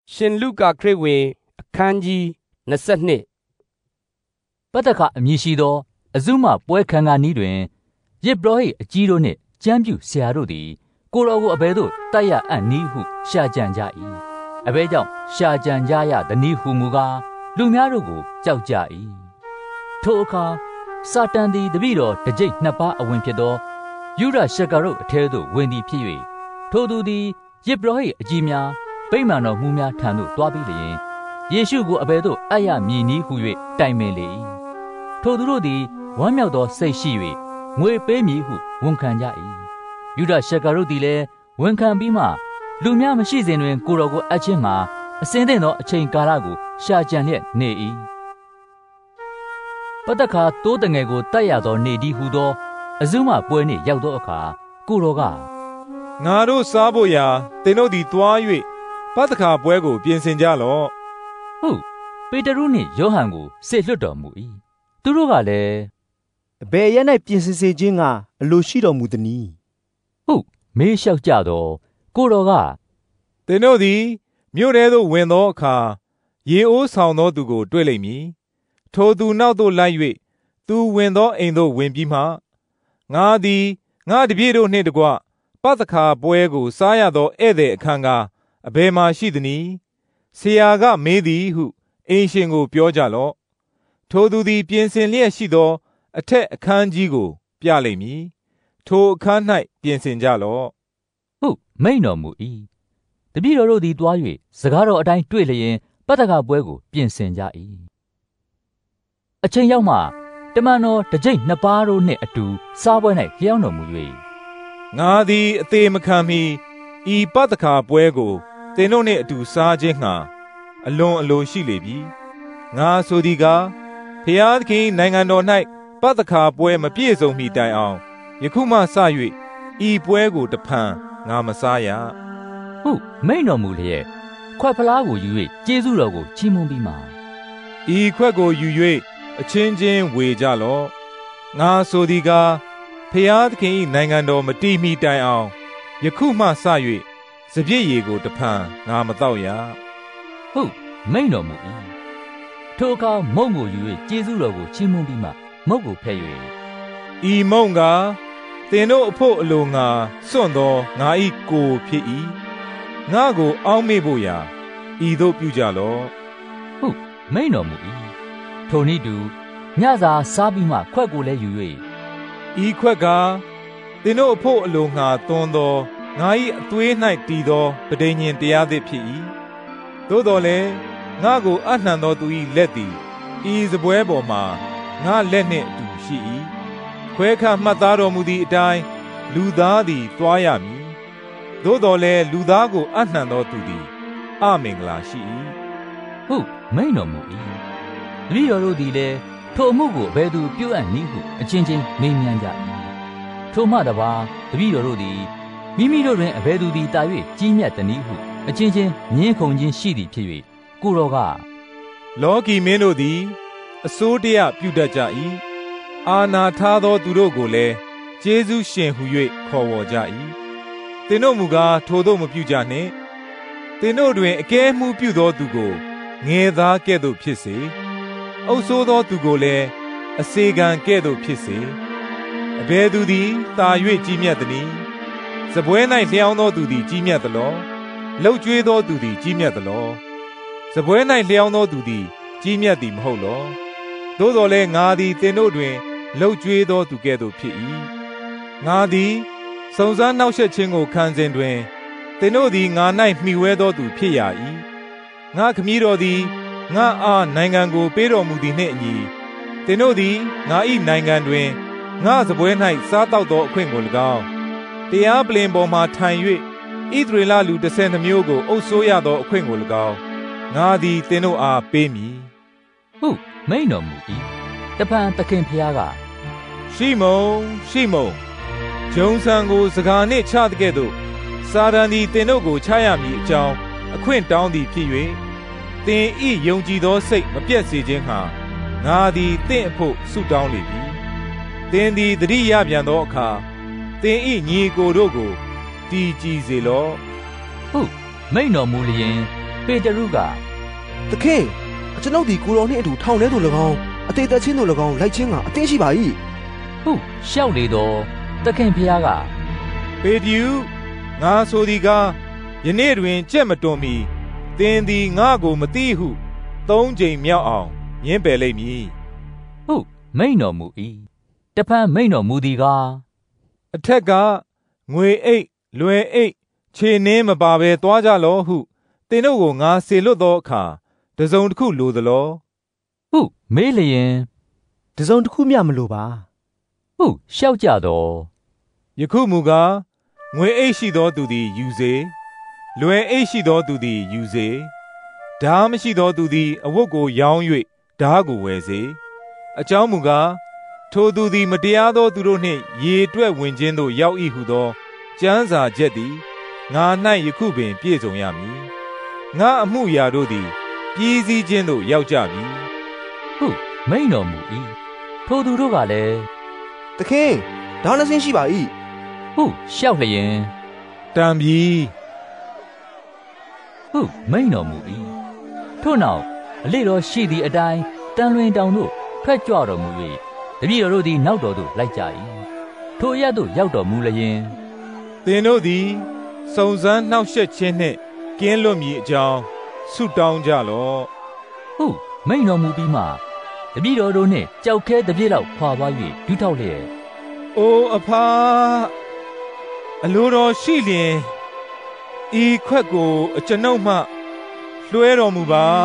ရှင်လုကာခရစ်ဝင်အခန်းကြီး22 ပတ္တကအမည်ရှိသောအဇုမပွဲခံကာနီးတွင်ယစ်ဘရဟိအကြီးတို့နှင့်ကျမ်းပြုဆရာတို့သည်ကိုတော်ကိုအဘယ်သို့တတ်ရအံ့နည်းဟုရှာကြံကြ၏အဘယ်ကြောင့်ရှာကြံကြရသနည်းဟုမူကားလူများတို့ကိုကြောက်ကြ၏ထိုအခါစာတန်သည်တပည့်တော်တစ်ကြိမ်နှစ်ပါးအဝင်ဖြစ်သောယူဒရှကာရုတ်အထဲသို့ဝင်သည်ဖြစ်၍ထိုသူသည်ယစ်ဘရဟိအကြီးများဗိမာန်တော်မှူးများထံသို့တွားပြီးလျင်ယေရှုကိုအဘယ်သို့အပ်ရမည်နည်းဟု၍တိုင်ပင်လေ၏ထိုသူတို့သည်ဝမ်းမြောက်သောစိတ်ရှိ၍ငွေပေးမည်ဟုဝန်ခံကြ၏ယူဒရှကာရုတ်သည်လည်းဝန်ခံပြီးမှလူများမရှိစဉ်တွင်ကိုတော်ကိုအပ်ခြင်းမှာအစဉ်သင့်သောအချိန်ကာလကိုရှာကြံလျက်နေ၏ပတ္တခါတိုးတငယ်ကိုတတ်ရသောနေသည်ဟုသောအဇုမပွဲနှင့်ရောက်သောအခါကိုတော်ကငါတို့စားဖို့ရာသင်တို့သည်တွား၍ပတ္တခါပွဲကိုပြင်ဆင်ကြလော့ဟုပေတရုနှင့်ယောဟန်ကိုစေလွှတ်တော်မူ၏သူတို့ကလည်းအဘယ်ရ၌ပြင်ဆင်စေခြင်းကအလိုရှိတော်မူသနည်းဟုမေးလျှောက်ကြတော့ကိုတော်ကသင်တို့သည်မြို့ထဲသို့ဝင်သောအခါရေအိုးဆောင်သောသူကိုတွေ့လိမ့်မည်ထိုသူနောက်သို့လိုက်၍သူဝင်သောအိမ်သို့ဝင်ပြီးမှငါသည်ငါတပည့်တို့နှင့်တကွပတ္တခါပွဲကိုစားရသောဧည့်သည်အခန်းကားအဘယ်မှရှိသနည်းဆရာကမေးသည်ဟုအိမ်ရှင်ကိုပြောကြလော့ထိုသူသည်ပြင်ဆင်လျက်ရှိသောအထက်အခန်းကြီးကိုပြလိမ့်မည်ထိုအခန်း၌ပြင်ဆင်ကြလော့ဟုမိန့်တော်မူ၏တပည့်တော်တို့သည်တွား၍စကားတော်အတိုင်းတွေ့လျင်ပတ္တခါပွဲကိုပြင်ဆင်ကြ၏အချိန်ရောက်မှတမန်တော်တစ်ကြိမ်နှစ်ပါးတို့နှင့်အတူစားပွဲ၌လျောင်းတော်မူ၍ငါသည်အသေးမခံမီဤပတ္တခါပွဲကိုသင်တို့နှင့်အတူစားခြင်းငှာအလွန်အလိုရှိလေပြီငါဆိုသည်ကားဖျားသခင်နိုင်ငံတော်၌ပတ္တခါပွဲမပြည့်စုံမီတိုင်အောင်ယခုမှစ၍ဤပွဲကိုတဖန်ငါမစားရဟုမိန့်တော်မူလျက်ခွက်ဖလားကိုယူ၍ကျေးဇူးတော်ကိုချီးမွမ်းပြီးမှဤခွက်ကိုယူ၍အချင်းချင်းဝေကြလော့ငါဆိုသည်ကားဖျားသခင်နိုင်ငံတော်မတည်မီတိုင်အောင်ယခုမှစ၍စပြည့်ရည်ကိုတဖန်ငါမတော့ရဟုမိန့်တော်မူ၏ထိုအခါမုန့်ကိုယူ၍ကျေးဇူးတော်ကိုချီးမွမ်းပြီးမှမုန့်ကိုဖဲ့၍ဤမုန့်ကသင်တို့အဖို့အလိုငါစွန့်သောငါ၏ကိုယ်ဖြစ်၏ငါကိုအောက်မေ့ဖို့ရာဤသို့ပြုကြလော့ဟုမိန့်တော်မူ၏ထိုနည်းတူညစာစားပြီးမှခွက်ကိုလည်းယူ၍ဤခွက်ကသင်တို့အဖို့အလိုငါသွန်းသောငါ၏အသွေး၌တည်သောပဋိညာဉ်တရားသစ်ဖြစ်၏သို့တော်လည်းငါကိုအနှံသောသူ၏လက်သည်ဤစပွဲပေါ်မှာငါလက်နှင့်အတူရှိ၏ခွဲခါမှတ်သားတော်မူသည့်အတိုင်းလူသားသည်တွားရမည်သို့တော်လည်းလူသားကိုအနှံသောသူသည်အမင်္ဂလာရှိ၏ဟုမိန့်တော်မူ၏တပည့်တော်တို့သည်လည်းထိုအမှုကိုဘယ်သူပြုအပ်နည်းဟုအချင်းချင်းမေးမြန်းကြ၏ထိုမှတပါတပည့်တော်တို့သည်မိမိတို့တွင်အဘယ်သူသည်တာ၍ကြီးမြတ်သည်နည်းဟုအချင်းချင်းငင်းခုန်ခြင်းရှိသည်ဖြစ်၍ကိုတော်ကလောကီမင်းတို့သည်အစိုးတရားပြုတတ်ကြ၏အာနာထားသောသူတို့ကိုလည်းကျေးဇူးရှင်ဟု၍ခေါ်ဝေါ်ကြ၏သင်တို့မူကားထိုသို့မပြုကြနှင့်သင်တို့တွင်အကဲမှုပြုသောသူကိုငယ်သားကဲ့သို့ဖြစ်စေအုပ်ဆိုးသောသူကိုလည်းအစေခံကဲ့သို့ဖြစ်စေအဘယ်သူသည်တာ၍ကြီးမြတ်သနည်းစပွဲ၌လျှောင်းသောသူသည်ကြီးမြတ်သလောလှုပ်ကြွေးသောသူသည်ကြီးမြတ်သလောစပွဲ၌လျှောင်းသောသူသည်ကြီးမြတ်သည်မဟုတ်လောသို့တော်လည်းငါသည်သင်တို့တွင်လှုပ်ကြွေးသောသူကဲ့သို့ဖြစ်၏ငါသည်စုံစမ်းနှောက်ယှက်ခြင်းကိုခံစဉ်တွင်သင်တို့သည်ငါ၌မှီဝဲသောသူဖြစ်ရ၏ငါခမည်းတော်သည်ငါအားနိုင်ငံကိုပေးတော်မူသည်နှင့်အညီသင်တို့သည်ငါ၏နိုင်ငံတွင်ငါစပွဲ၌စားတောက်သောအခွင့်ကို၎င်းတရားပလင်ပေါ်မှထိုင်၍ဣသရေလလူ12မျိုးကိုအုပ်စိုးရသောအခွင့်ကို၎င်းငါသည်သင်တို့အားပေးမည်ဟုမိန့်တော်မူ၏တပန်သခင်ဖျားကရှိမုန်ရှိမုန်ဂျုံဆန်ကိုစကားနှင့်ချတဲ့ကဲ့သို့စာတန်သည်သင်တို့ကိုချရမည်အကြောင်းအခွင့်တောင်းသည်ဖြစ်၍သင်ဤယုံကြည်သောစိတ်မပြတ်စေခြင်းဟာငါသည်သင်အဖို့ဆုတောင်းလေပြီသင်သည်တတိယပြန်သောအခါသင်ဤညီကိုတို့ကိုတည်ကြည်စေလော့ဟုမိန့်တော်မူလျင်ပေတရုကသခင်ကျွန်ုပ်ဒီကိုတော်နှင့်အတူထောင်ထဲသို့၎င်းအသေးသက်ချင်းသို့၎င်းလိုက်ခြင်းကအသင့်ရှိပါ၏ဟုရှောက်လေတော့သခင်ဖျားကပေတရုငါဆိုသည်ကားယနေ့တွင်ကြက်မတွန်မီသင်သည်ငါကိုမသိဟု3 ကြိမ်မြောက်အောင်ညင်းပယ်လိမ့်မည်ဟုမိန့်တော်မူ၏တဖန်မိန့်တော်မူသည်ကားအထက်ကငွေအိတ်လွယ်အိတ်ခြေနှင်းမပါဘဲသွားကြလောဟုသင်တို့ကိုငါစေလွတ်သောအခါတစုံတစ်ခုလိုသလောဟုမေးလျင်တစုံတစ်ခုမျှမလိုပါဟုရှောက်ကြတော့ယခုမူကားငွေအိတ်ရှိသောသူသည်ယူစေလွယ်အိတ်ရှိသောသူသည်ယူစေဓာမရှိသောသူသည်အဝတ်ကိုရောင်း၍ဓာကိုဝယ်စေအကြောင်းမူကားထိုသူသည်မတရားသောသူတို့နှင့်ရေတွက်ဝင်ခြင်းသို့ရောက်၏ဟုသောကျမ်းစာချက်သည်ငါ၌ယခုပင်ပြည့်စုံရမည်ငါအမှုရာတို့သည်ပြည်စည်းခြင်းသို့ရောက်ကြပြီဟုမိန့်တော်မူ၏ထိုသူတို့ကလည်းသခင်ဓာနှစင်းရှိပါ၏ဟုရှောက်လျင်တန်ပြီဟုမိန့်တော်မူ၏ထို့နောက်အလေတော်ရှိသည့်အတိုင်းတန်လွင်တောင်သို့ထွက်ကြွတော်မူ၍တပည့်တော်တို့သည်နောက်တော်သို့လိုက်ကြ၏ထိုအရသို့ရောက်တော်မူလျင်သင်တို့သည်စုံစမ်းနှောက်ယှက်ခြင်းနှင့်ကင်းလွတ်မည်အကြောင်းဆုတောင်းကြလော့ဟုမိန့်တော်မူပြီးမှတပည့်တော်တို့နှင့်ကြောက်ခဲတပြည့်လောက်ခွာသွား၍ဒူးထောက်လျက်အိုအဖာအလိုတော်ရှိလျင်ဤခွက်ကိုအကျွန်ုပ်မှလွှဲတော်မူပါ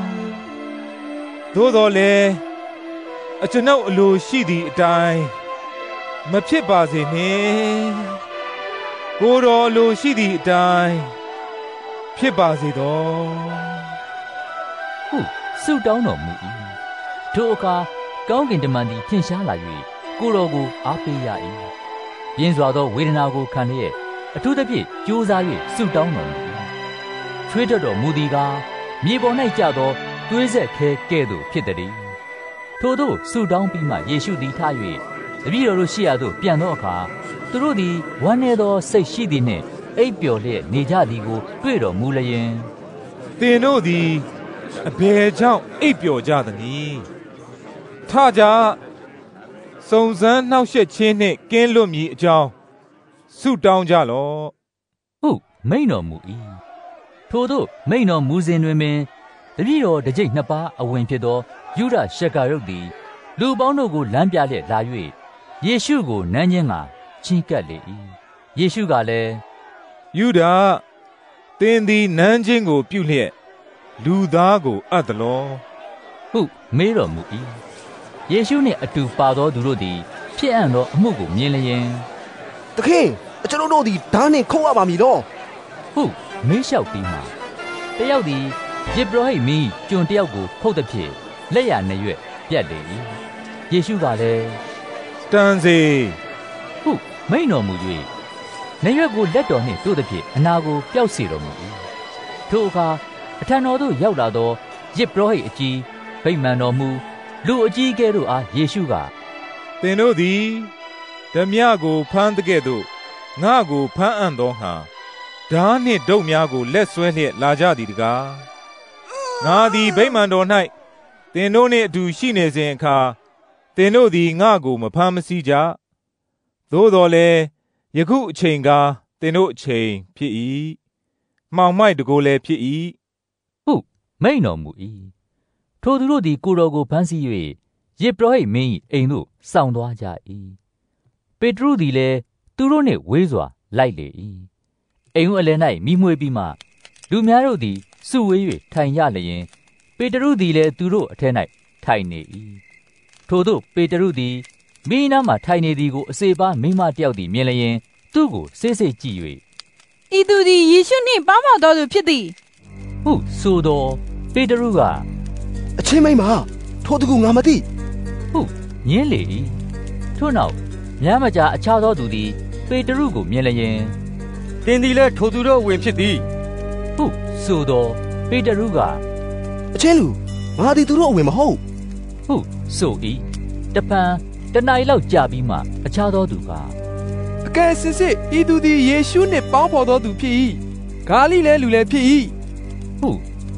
သို့တော်လည်းအကျွန်ုပ်အလိုရှိသည့်အတိုင်းမဖြစ်ပါစေနှင့်ကိုယ်တော်အလိုရှိသည့်အတိုင်းဖြစ်ပါစေတော်ဟုဆုတောင်းတော်မူ၏ထိုအခါကောင်းကင်တမန်သည်ထင်ရှားလာ၍ကိုယ်တော်ကိုအားပေးရ၏ပြင်းစွာသောဝေဒနာကိုခံလျက်အထူးသဖြင့်ကြိုးစား၍ဆုတောင်းတော်မူ၏ချွေးတော်မူသည်ကားမြေပေါ်၌ကျသောသွေးဆက်ခဲကဲ့သို့ဖြစ်သည်ထို့သောဆုတောင်းပြီးမှယေရှုသည်ထ၍တပည့်တော်တို့ရှိရာသို့ပြန်သောအခါသူတို့သည်ဝမ်းနည်းသောစိတ်ရှိသည်နှင့်အိပ်ပျော်လျက်နေကြသည်ကိုတွေ့တော်မူလျင်သင်တို့သည်အဘယ်ကြောင့်အိပ်ပျော်ကြသနည်းထကြစုံစမ်းနှောက်ယှက်ခြင်းနှင့်ကင်းလွတ်မည်အကြောင်းဆုတောင်းကြလော့ဟုမိန့်တော်မူ၏ထို့သောမိန့်တော်မူစဉ်တွင်ပင်တပည့်တော်တစ်ကြိမ်နှစ်ပါးအဝင်ဖြစ်သောယုဒရှကာရုတ်သည်လူပေါင်းတို့ကိုလမ်းပြလျက်လာ၍ယေရှုကိုနမ်းခြင်းကချဉ်းကပ်လေ၏ယေရှုကလည်းယုဒသင်သည်နမ်းခြင်းကိုပြုလျက်လူသားကိုအပ်သလောဟုမေးတော်မူ၏ယေရှုနှင့်အတူပါသောသူတို့သည်ဖြစ်အံ့သောအမှုကိုမြင်လျင်သခင်ကျွန်တော်တို့သည်ဓာနှင့်ခုတ်ရပါမည်လောဟုမေးလျှောက်ပြီးမှတယောက်သည်ယေဘရဟိမင်းကျွန်တယောက်ကိုခုတ်သည်ဖြင့်လက်ရနှစ်ရွက်ပြတ်လေ၏ယေရှုကလည်းတန်စေဟုမိန့်တော်မူ၍နှစ်ရွက်ကိုလက်တော်နှင့်တို့သည်ဖြင့်အနာကိုပျောက်စေတော်မူ၏ထိုအခါအထံတော်သို့ရောက်လာသောယေဘရဟိအကြီးဗိမာန်တော်မူလူအကြီးကဲတို့အားယေရှုကသင်တို့သည်ဓမြကိုဖမ်းတဲ့ကဲ့သို့ငါကိုဖမ်းအံ့သောငါဓာနှင့်ဒုတ်များကိုလက်ဆွဲလျက်လာကြသည်တကားငါသည်ဗိမာန်တော်၌သင်တို့နှင့်အတူရှိနေစဉ်အခါသင်တို့သည်ငါကိုမဖမ်းမဆီးကြသို့တော်လည်းယခုအချိန်ကားသင်တို့အချိန်ဖြစ်၏မှောင်မိုက်တကိုယ်လည်းဖြစ်၏ဟုမိန့်တော်မူ၏ထိုသူတို့သည်ကိုယ်တော်ကိုဖမ်းဆီး၍ယေဘရဟိမင်း၏အိမ်သို့ဆောင်သွားကြ၏ပေတရုသည်လည်းသူတို့နှင့်ဝေးစွာလိုက်လေ၏အိမ်ဝအလယ်၌မိမွေးပြီးမှလူများတို့သည်စုဝေး၍ထိုင်ရလျင်ပေတရုသည်လည်းသူတို့အထက်၌ထိုင်နေ၏ထိုသို့ပေတရုသည်မိနားမှထိုင်နေသည်ကိုအစေပါမိမတယောက်သည်မြင်လျင်သူ့ကိုစေ့စေ့ကြည့်၍ဤသူသည်ယေရှုနှင့်ပေါင်းဖော်တော်သူဖြစ်သည်ဟုဆိုသောပေတရုကအချင်းမိမထိုသူကငါမသိဟုညင်းလေ၏ထို့နောက်များမကြာအခြားသောသူသည်ပေတရုကိုမြင်လျင်သင်သည်လည်းထိုသူတို့ဝင်ဖြစ်သည်ဟုဆိုသောပေတရုအချင်းလူငါသည်သူတို့အဝင်မဟုတ်ဟုဆို၏တပံတနာရီလောက်ကြာပြီးမှအခြားသောသူကအကယ်စစ်စစ်ဤသူသည်ယေရှုနှင့်ပေါင်းဖော်သောသူဖြစ်၏ဂါလိလဲလူလည်းဖြစ်၏ဟု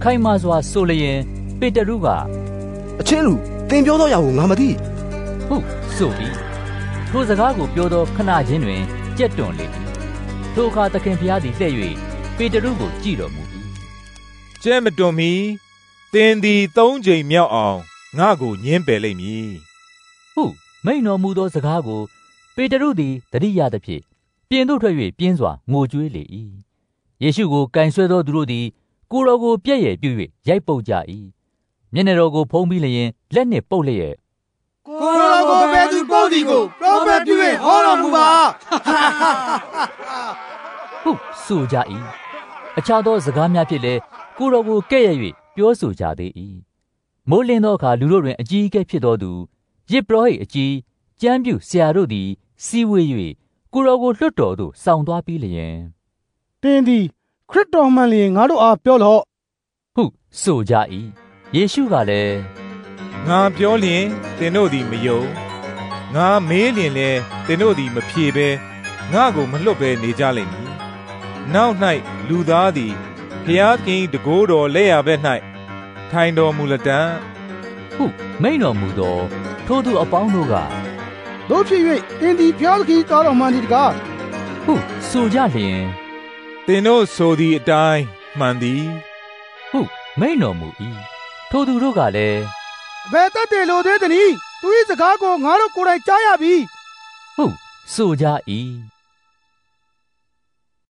ခိုင်မာစွာဆိုလျင်ပေတရုကအချင်းလူတင်ပြောတော့ရအောင်ငါမသိဟုဆိုသည်ထိုစကားကိုပြောသောခဏချင်းတွင်ကြက်တွန်လေ၏ထိုအခါသခင်ဖျားသည်လှည့်၍ပေတရုကိုကြည့်တော်မူ၏ကျဲမတွန်မီသင်သည်3 ကြိမ်မြောက်အောင်ငါကိုညှင်းပယ်လိမ့်မည်ဟုမိန်တော်မူသောစကားကိုပေတရုသည်တတိယသဖြင့်ပြင်သို့ထွက်၍ပြင်းစွာငိုကြွေးလေ၏ယေရှုကိုကင်ဆွဲသောသူတို့သည်ကိုယ်တော်ကိုပြည့်ရည်ပြု၍ရိုက်ပုတ်ကြ၏မျက်နှာတော်ကိုဖုံးပြီးလျင်လက်နှင့်ပုတ်လျက်ကိုရောကိုဘယ်သူပုတ်ဒီကိုပရောဖက်ပြု၍ဟောတော်မူပါဟုဆိုကြ၏အခြားသောစကားများဖြင့်လည်းကိုယ်တော်ကိုကဲ့ရဲ့၍ပြောဆိုကြသေး၏မိုးလင်းသောအခါလူတို့တွင်အကြီးအကဲဖြစ်သောသူယစ်ပရောဟိတ်အကြီးကျမ်းပြုဆရာတို့သည်စီဝေး၍ကိုယ်တော်ကိုလွှတ်တော်သို့ဆောင်သွားပြီးလျင်တင်းသည်ခရစ်တော်မှန်လျင်ငါတို့အားပြောလော့ဟုဆိုကြ၏ယေရှုကလည်းငါပြောလျင်သင်တို့သည်မယုံငါမေးလျင်လည်းသင်တို့သည်မဖြေဘဲငါကိုမလွတ်ဘဲနေကြလိမ့်မည်နောက်၌လူသားသည်ဖျားခင်တကိုးတော်လက်ရဘက်၌ထိုင်တော်မူလတံဟုမိန်တော်မူသောထိုသူအပေါင်းတို့ကတို့ဖြစ်၍တင်းသည်ဖျားသခင်သားတော်မှန်သည်တကားဟုဆိုကြလျင်သင်တို့ဆိုသည့်အတိုင်းမှန်သည်ဟုမိန်တော်မူ၏ထိုသူတို့ကလည်းဘယ်တတ်တယ်လို့သေးသနည်းသူ၏စကားကိုငါတို့ကိုယ်တိုင်ကြားရပြီဟုဆိုကြ၏